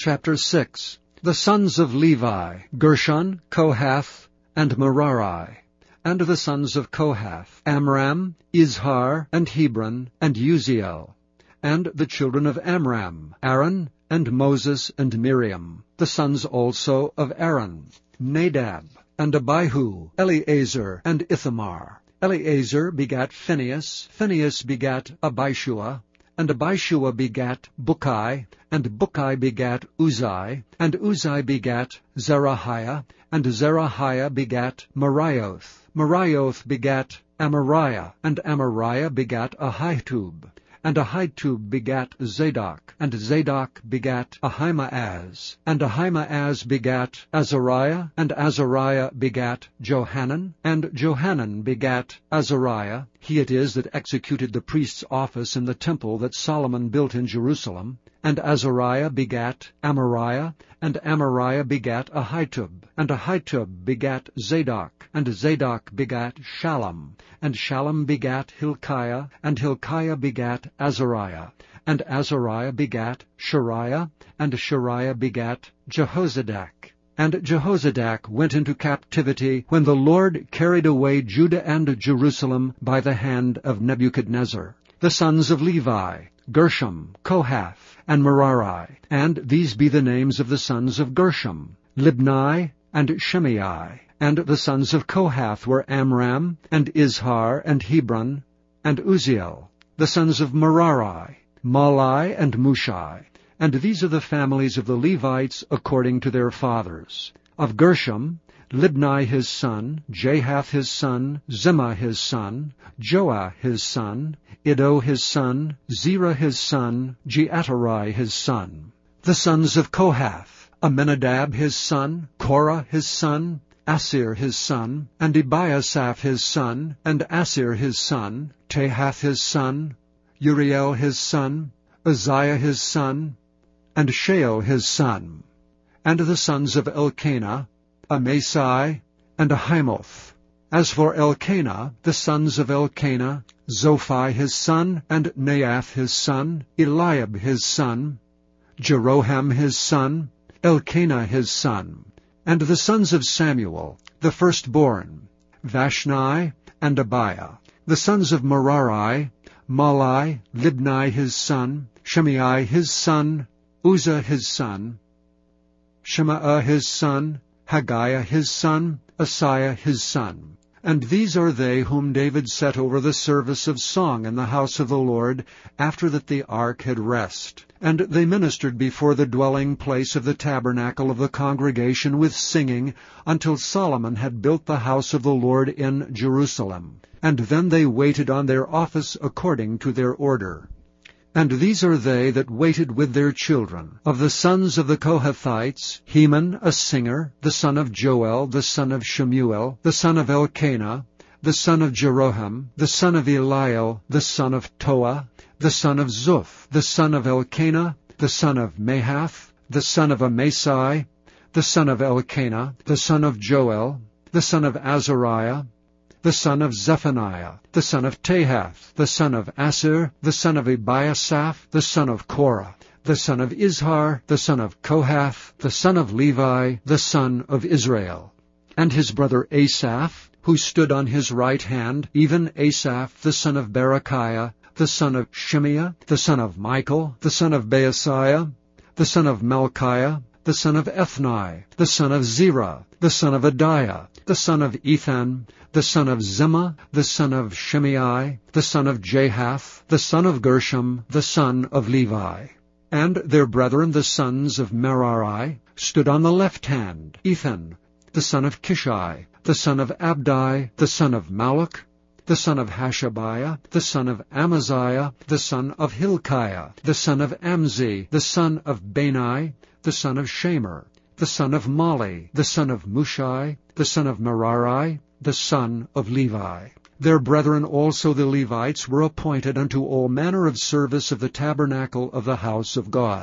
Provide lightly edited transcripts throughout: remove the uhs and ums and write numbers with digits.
Chapter 6. The sons of Levi, Gershon, Kohath, and Merari. And the sons of Kohath, Amram, Izhar, and Hebron, and Uziel. And the children of Amram, Aaron, and Moses, and Miriam. The sons also of Aaron, Nadab, and Abihu, Eleazar, and Ithamar. Eleazar begat Phinehas, Phinehas begat Abishua, and Abishua begat Bukai, and Bukai begat Uzai, and Uzai begat Zerahiah, and Zerahiah begat Marioth. Marioth begat Amariah, and Amariah begat Ahitub, and Ahitub begat Zadok, and Zadok begat Ahimaaz, and Ahimaaz begat Azariah, and Azariah begat Johanan, and Johanan begat Azariah. He it is that executed the priest's office in the temple that Solomon built in Jerusalem. And Azariah begat Amariah, and Amariah begat Ahitub, and Ahitub begat Zadok, and Zadok begat Shallum, and Shallum begat Hilkiah, and Hilkiah begat Azariah, and Azariah begat Shariah, and Shariah begat Jehozadak. And Jehozadak went into captivity when the Lord carried away Judah and Jerusalem by the hand of Nebuchadnezzar. The sons of Levi, Gershom, Kohath, and Merari. And these be the names of the sons of Gershom, Libni, and Shimei. And the sons of Kohath were Amram, and Izhar, and Hebron, and Uziel. The sons of Merari, Malai, and Mushai. And these are the families of the Levites according to their fathers. Of Gershom, Libni his son, Jahath his son, Zimmah his son, Joah his son, Iddo his son, Zerah his son, Jeaterai his son. The sons of Kohath, Aminadab his son, Korah his son, Asir his son, and Ebiasaph his son, and Asir his son, Tahath his son, Uriel his son, Uzziah his son, and Shael his son. And the sons of Elkanah, Amasai, and Ahimoth. As for Elkanah, the sons of Elkanah, Zophai his son, and Naath his son, Eliab his son, Jeroham his son, Elkanah his son. And the sons of Samuel, the firstborn, Vashni, and Abiah. The sons of Merari, Malai, Libni his son, Shimei his son, Uzzah his son, Shemaah his son, Haggiah his son, Asaiah his son. And these are they whom David set over the service of song in the house of the Lord, after that the ark had rest. And they ministered before the dwelling place of the tabernacle of the congregation with singing, until Solomon had built the house of the Lord in Jerusalem. And then they waited on their office according to their order. And these are they that waited with their children. Of the sons of the Kohathites, Heman a singer, the son of Joel, the son of Shemuel, the son of Elkanah, the son of Jeroham, the son of Eliel, the son of Toah, the son of Zuph, the son of Elkanah, the son of Mahath, the son of Amasai, the son of Elkanah, the son of Joel, the son of Azariah, the son of Zephaniah, the son of Tahath, the son of Asir, the son of Ebiasaph, the son of Korah, the son of Izhar, the son of Kohath, the son of Levi, the son of Israel. And his brother Asaph, who stood on his right hand, even Asaph, the son of Berechiah, the son of Shimeah, the son of Michael, the son of Baasiah, the son of Malchiah, the son of Ethni, the son of Zerah, the son of Adiah, the son of Ethan, the son of Zimmah, the son of Shimei, the son of Jahath, the son of Gershom, the son of Levi. And their brethren, the sons of Merari, stood on the left hand, Ethan, the son of Kishai, the son of Abdi, the son of Malach, the son of Hashabiah, the son of Amaziah, the son of Hilkiah, the son of Amzi, the son of Bani, the son of Shamer, the son of Mali, the son of Mushai, the son of Merari, the son of Levi. Their brethren also the Levites were appointed unto all manner of service of the tabernacle of the house of God.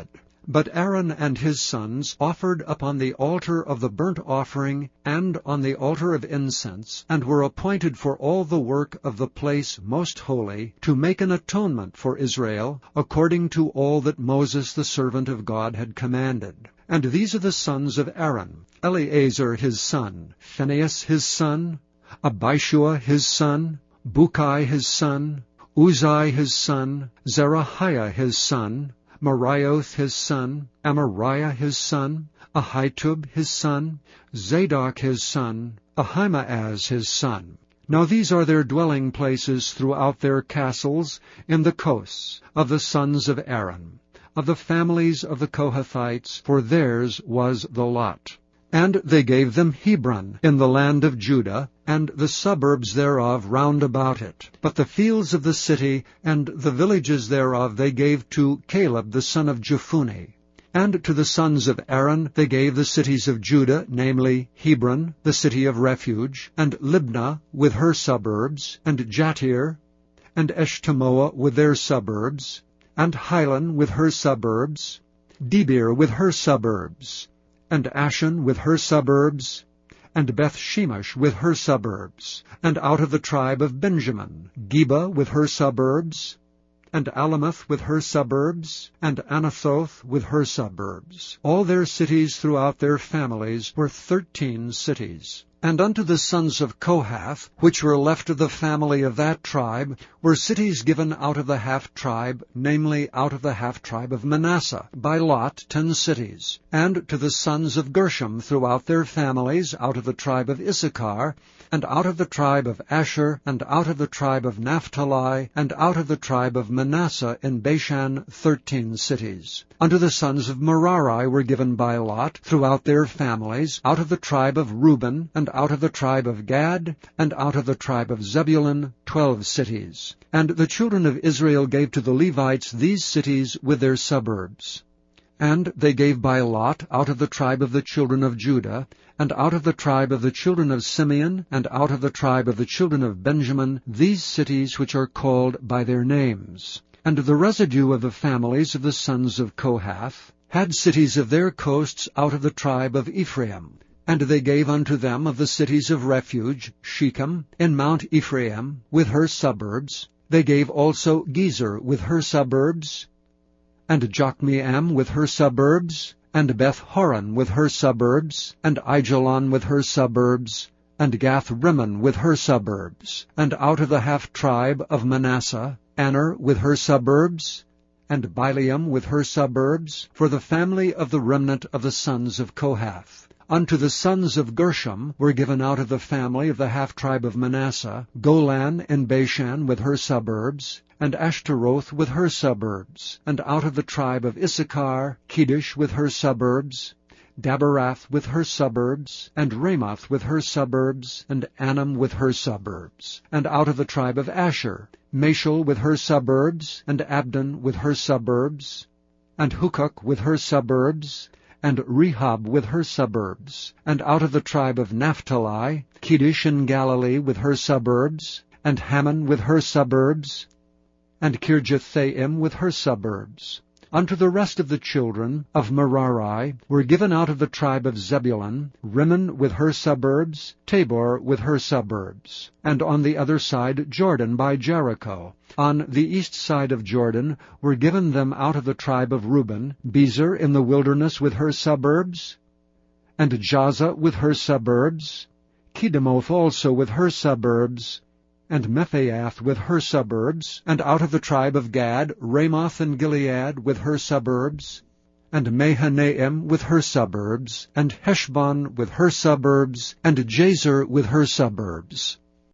But Aaron and his sons offered upon the altar of the burnt offering and on the altar of incense, and were appointed for all the work of the place most holy, to make an atonement for Israel, according to all that Moses the servant of God had commanded. And these are the sons of Aaron: Eleazar his son, Phinehas his son, Abishua his son, Bukai his son, Uzai his son, Zerahiah his son, Meraioth his son, Amariah his son, Ahitub his son, Zadok his son, Ahimaaz his son. Now these are their dwelling places throughout their castles in the coasts of the sons of Aaron, of the families of the Kohathites, for theirs was the lot. And they gave them Hebron in the land of Judah, and the suburbs thereof round about it. But the fields of the city and the villages thereof they gave to Caleb the son of Jephunneh. And to the sons of Aaron they gave the cities of Judah, namely Hebron, the city of refuge, and Libnah with her suburbs, and Jattir, and Eshtemoa with their suburbs, and Hilan with her suburbs, Debir with her suburbs, and Ashan with her suburbs, and Beth-shemesh with her suburbs, and out of the tribe of Benjamin, Geba with her suburbs, and Alamoth with her suburbs, and Anathoth with her suburbs. All their cities throughout their families were 13 cities. And unto the sons of Kohath, which were left of the family of that tribe, were cities given out of the half-tribe, namely out of the half-tribe of Manasseh, by lot 10 cities. And to the sons of Gershom throughout their families, out of the tribe of Issachar, and out of the tribe of Asher, and out of the tribe of Naphtali, and out of the tribe of Manasseh in Bashan 13 cities. Unto the sons of Merari were given by lot, throughout their families, out of the tribe of Reuben, and out of the tribe of Gad, and out of the tribe of Zebulun 12 cities. And the children of Israel gave to the Levites these cities with their suburbs. And they gave by lot out of the tribe of the children of Judah, and out of the tribe of the children of Simeon, and out of the tribe of the children of Benjamin, these cities which are called by their names. And the residue of the families of the sons of Kohath had cities of their coasts out of the tribe of Ephraim. And they gave unto them of the cities of refuge, Shechem, in Mount Ephraim, with her suburbs. They gave also Gezer with her suburbs, and Jokmeam with her suburbs, and Beth-horon with her suburbs, and Aijalon with her suburbs, and Gath-rimmon with her suburbs. And out of the half-tribe of Manasseh, Aner with her suburbs, and Bileam with her suburbs, for the family of the remnant of the sons of Kohath. Unto the sons of Gershom were given out of the family of the half-tribe of Manasseh, Golan in Bashan with her suburbs, and Ashtaroth with her suburbs. And out of the tribe of Issachar, Kedesh with her suburbs, Daberath with her suburbs, and Ramoth with her suburbs, and Anam with her suburbs. And out of the tribe of Asher, Mashal with her suburbs, and Abdon with her suburbs, and Hukok with her suburbs, and Rehob with her suburbs. And out of the tribe of Naphtali, Kedesh in Galilee with her suburbs, and Hammon with her suburbs, and Kirjathaim with her suburbs. Unto the rest of the children of Merari were given out of the tribe of Zebulun, Rimmon with her suburbs, Tabor with her suburbs. And on the other side Jordan by Jericho, on the east side of Jordan, were given them out of the tribe of Reuben, Bezer in the wilderness with her suburbs, and Jazza with her suburbs, Kedemoth also with her suburbs, and Mephaath with her suburbs, and out of the tribe of Gad, Ramoth in Gilead with her suburbs, and Mahanaim with her suburbs, and Heshbon with her suburbs, and Jazer with her suburbs.